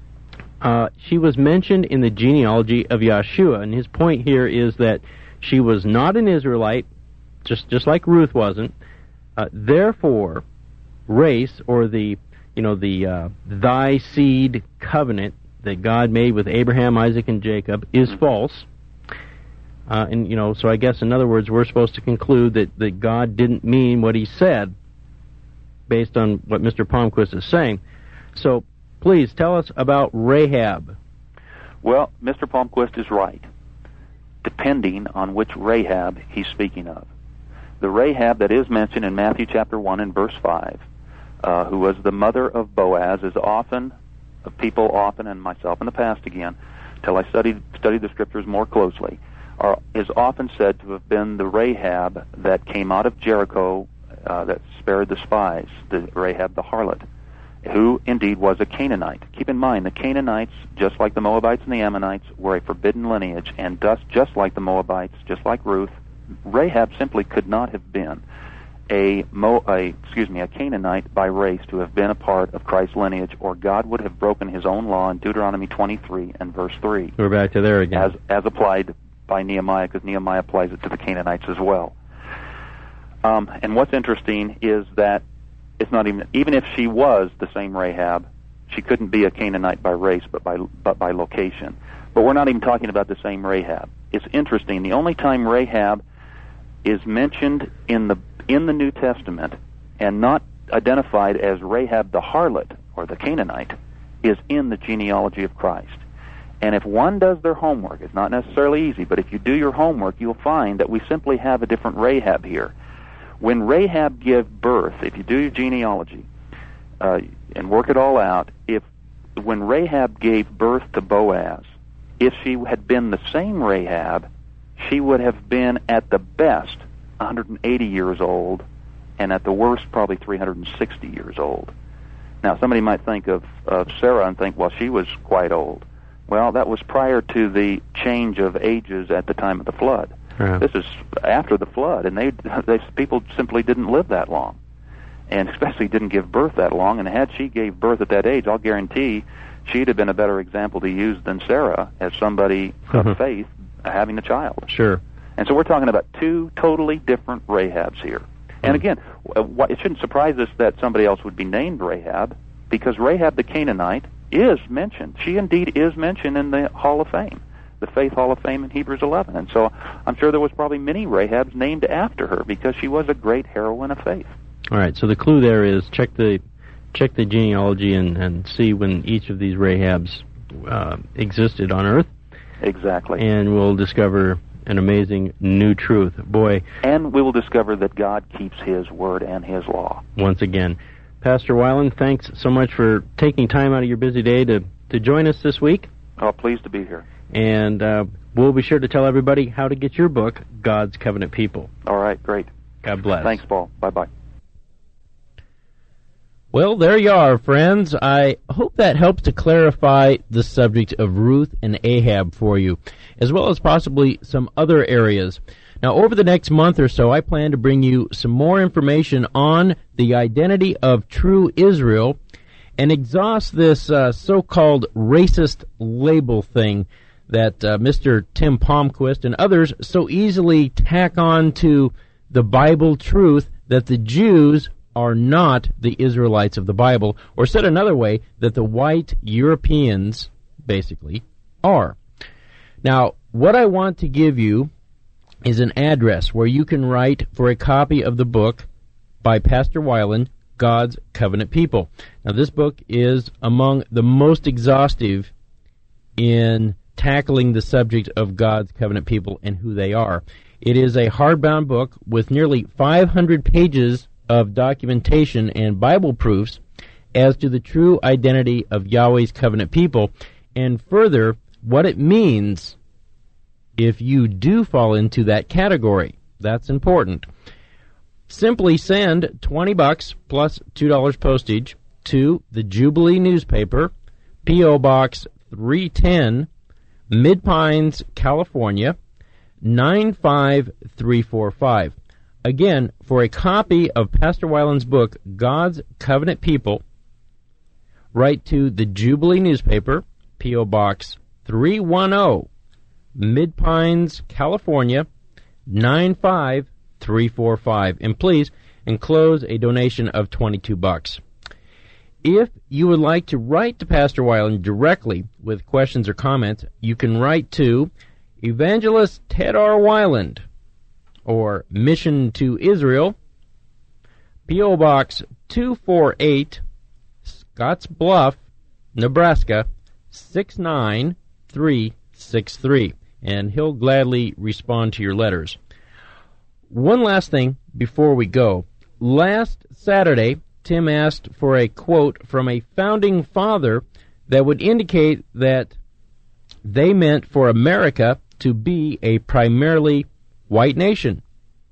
Uh, she was mentioned in the genealogy of Yeshua, and his point here is that she was not an Israelite, just just like Ruth wasn't. Uh, therefore, race, or the you know, the uh, thy seed covenant that God made with Abraham, Isaac, and Jacob is false. Uh, and, you know, so I guess, in other words, we're supposed to conclude that, that God didn't mean what he said based on what Mister Palmquist is saying. So, please, tell us about Rahab. Well, Mister Palmquist is right, depending on which Rahab he's speaking of. The Rahab that is mentioned in Matthew chapter one and verse five, uh, who was the mother of Boaz, is often, of people often, and myself in the past again, till I studied, studied the scriptures more closely, are, is often said to have been the Rahab that came out of Jericho, uh, that spared the spies, the Rahab the harlot, who indeed was a Canaanite. Keep in mind, the Canaanites, just like the Moabites and the Ammonites, were a forbidden lineage, and thus, just like the Moabites, just like Ruth, Rahab simply could not have been a, Mo, a excuse me, a Canaanite by race to have been a part of Christ's lineage, or God would have broken his own law in Deuteronomy twenty-three and verse three. We're back to there again. As, as applied by Nehemiah, because Nehemiah applies it to the Canaanites as well. Um, and what's interesting is that it's not even, even if she was the same Rahab, she couldn't be a Canaanite by race, but by but by location. But we're not even talking about the same Rahab. It's interesting. The only time Rahab is mentioned in the in the New Testament and not identified as Rahab the harlot or the Canaanite is in the genealogy of Christ. And if one does their homework, it's not necessarily easy, but if you do your homework, you'll find that we simply have a different Rahab here. When Rahab gave birth, if you do your genealogy uh, and work it all out, if when Rahab gave birth to Boaz, if she had been the same Rahab, she would have been at the best one hundred eighty years old, and at the worst probably three hundred sixty years old. Now, somebody might think of, of Sarah and think, well, she was quite old. Well, that was prior to the change of ages at the time of the flood. Yeah. This is after the flood, and they, they people simply didn't live that long, and especially didn't give birth that long. And had she gave birth at that age, I'll guarantee she'd have been a better example to use than Sarah as somebody of faith having a child. Sure. And so we're talking about two totally different Rahabs here. And again, it shouldn't surprise us that somebody else would be named Rahab, because Rahab the Canaanite is mentioned. She indeed is mentioned in the Hall of Fame, the Faith Hall of Fame in Hebrews eleven. And so I'm sure there was probably many Rahabs named after her because she was a great heroine of faith. All right, so the clue there is check the check the genealogy and, and see when each of these Rahabs uh, existed on Earth. Exactly. And we'll discover an amazing new truth. Boy. And we will discover that God keeps his word and his law. Once again. Pastor Weiland, thanks so much for taking time out of your busy day to, to join us this week. Oh, pleased to be here. And uh, we'll be sure to tell everybody how to get your book, God's Covenant People. All right, great. God bless. Thanks, Paul. Bye-bye. Well, there you are, friends. I hope that helps to clarify the subject of Ruth and Ahab for you, as well as possibly some other areas. Now, over the next month or so, I plan to bring you some more information on the identity of true Israel and exhaust this uh, so-called racist label thing that uh, Mister Tim Palmquist and others so easily tack on to the Bible truth that the Jews are not the Israelites of the Bible, or said another way, that the white Europeans, basically, are. Now, what I want to give you is an address where you can write for a copy of the book by Pastor Weiland, God's Covenant People. Now, this book is among the most exhaustive in tackling the subject of God's Covenant People and who they are. It is a hardbound book with nearly five hundred pages of documentation and Bible proofs as to the true identity of Yahweh's covenant people, and further, what it means if you do fall into that category. That's important. Simply send twenty bucks plus two dollars postage to the Jubilee newspaper, P O Box three ten, Mid Pines, California, nine five three four five. Again, for a copy of Pastor Weiland's book, God's Covenant People, write to the Jubilee newspaper, P O Box three ten, Mid Pines, California, nine five three four five. And please enclose a donation of twenty-two bucks. If you would like to write to Pastor Weiland directly with questions or comments, you can write to Evangelist Ted R. Weiland, or Mission to Israel, P O. Box two forty-eight, Scotts Bluff, Nebraska, six nine three six three, and he'll gladly respond to your letters. One last thing before we go. Last Saturday, Tim asked for a quote from a founding father that would indicate that they meant for America to be a primarily white nation.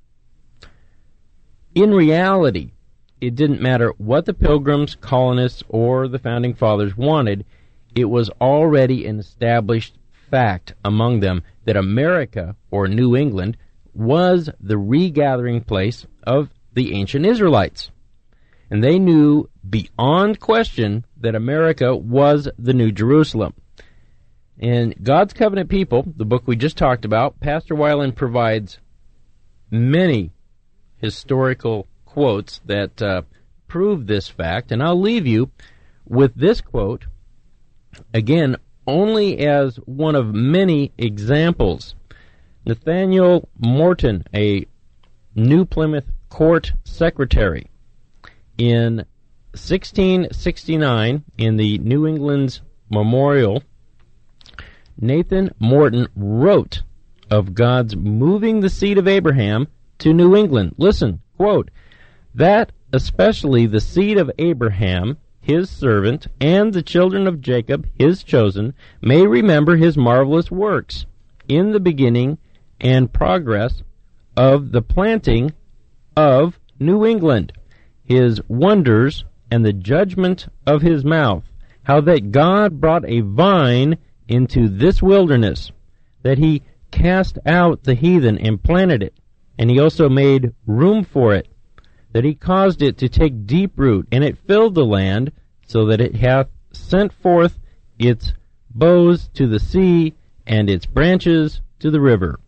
In reality, it didn't matter what the Pilgrims, colonists, or the founding fathers wanted. It was already an established fact among them that America, or New England, was the regathering place of the ancient Israelites. And they knew beyond question that America was the New Jerusalem. In God's Covenant People, the book we just talked about, Pastor Weiland provides many historical quotes that uh, prove this fact, and I'll leave you with this quote, again, only as one of many examples. Nathaniel Morton, a New Plymouth court secretary, in sixteen sixty-nine, in the New England's Memorial, Nathan Morton wrote of God's moving the seed of Abraham to New England. Listen, quote, "That especially the seed of Abraham, his servant, and the children of Jacob, his chosen, may remember his marvelous works in the beginning and progress of the planting of New England, his wonders and the judgment of his mouth, how that God brought a vine into this wilderness, that he cast out the heathen and planted it, and he also made room for it, that he caused it to take deep root, and it filled the land, so that it hath sent forth its boughs to the sea, and its branches to the river.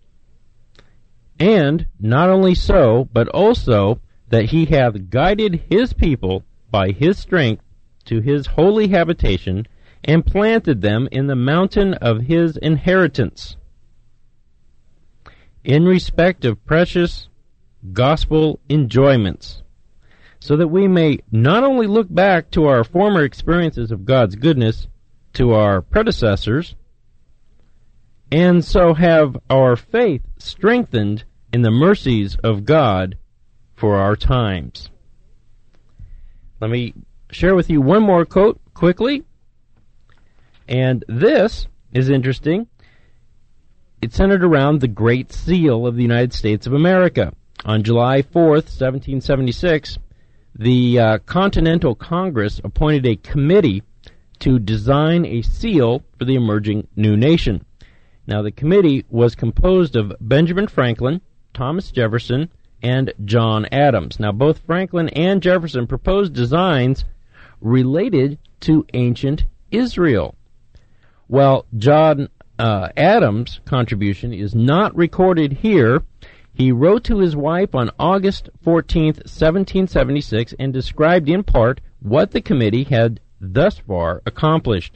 And not only so, but also that he hath guided his people by his strength to his holy habitation, and planted them in the mountain of his inheritance, in respect of precious gospel enjoyments, so that we may not only look back to our former experiences of God's goodness to our predecessors, and so have our faith strengthened in the mercies of God for our times." Let me share with you one more quote quickly, and this is interesting. It's centered around the Great Seal of the United States of America. On July fourth, seventeen seventy-six, the uh, Continental Congress appointed a committee to design a seal for the emerging new nation. Now, the committee was composed of Benjamin Franklin, Thomas Jefferson, and John Adams. Now, both Franklin and Jefferson proposed designs related to ancient Israel. Well, John uh, Adams' contribution is not recorded here. He wrote to his wife on August fourteenth, seventeen seventy-six, and described in part what the committee had thus far accomplished.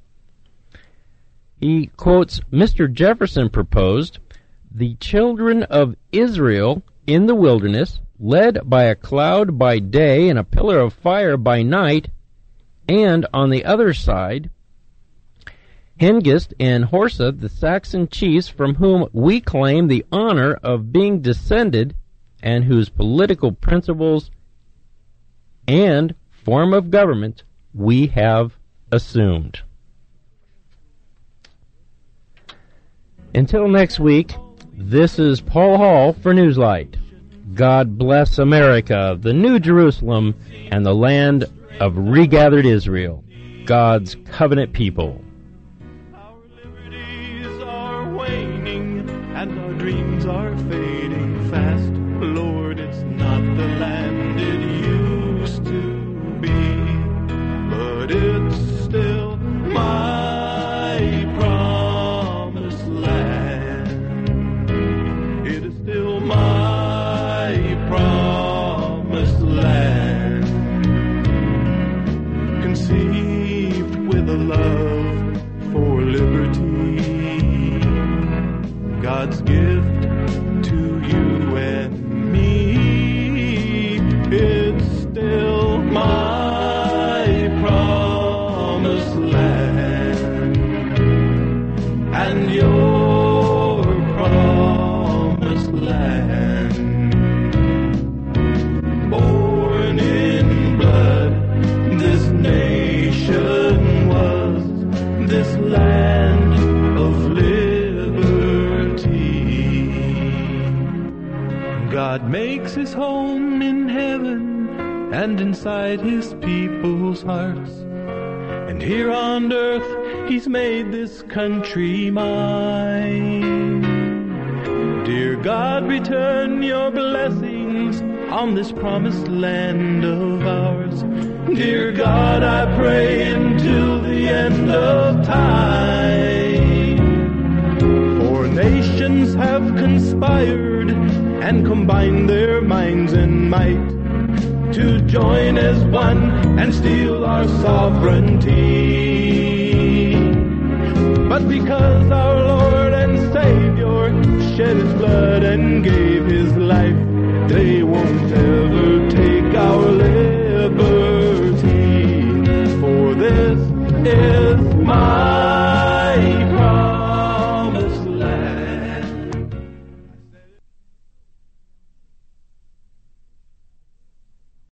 He quotes, "Mister Jefferson proposed the children of Israel in the wilderness, led by a cloud by day and a pillar of fire by night, and on the other side, Hengist and Horsa, the Saxon chiefs from whom we claim the honor of being descended, and whose political principles and form of government we have assumed." Until next week, this is Paul Hall for Newslight. God bless America, the New Jerusalem, and the land of regathered Israel, God's covenant people. Our liberties are waning and our dreams are fading fast. Lord, it's not the land it used to be, but it's still my promised land. It is still my promised land. love for liberty, God's gift to you and me. It's still my promised land and your promised land. Born in blood, this nation was, this land of liberty. God makes his home in heaven and inside his people's hearts. And here on earth he's made this country mine. Dear God, return your blessings on this promised land of ours. Dear God, I pray until the end of time. For nations have conspired and combined their minds and might to join as one and steal our sovereignty. But because our Lord and Savior shed his blood and gave his life, they won't ever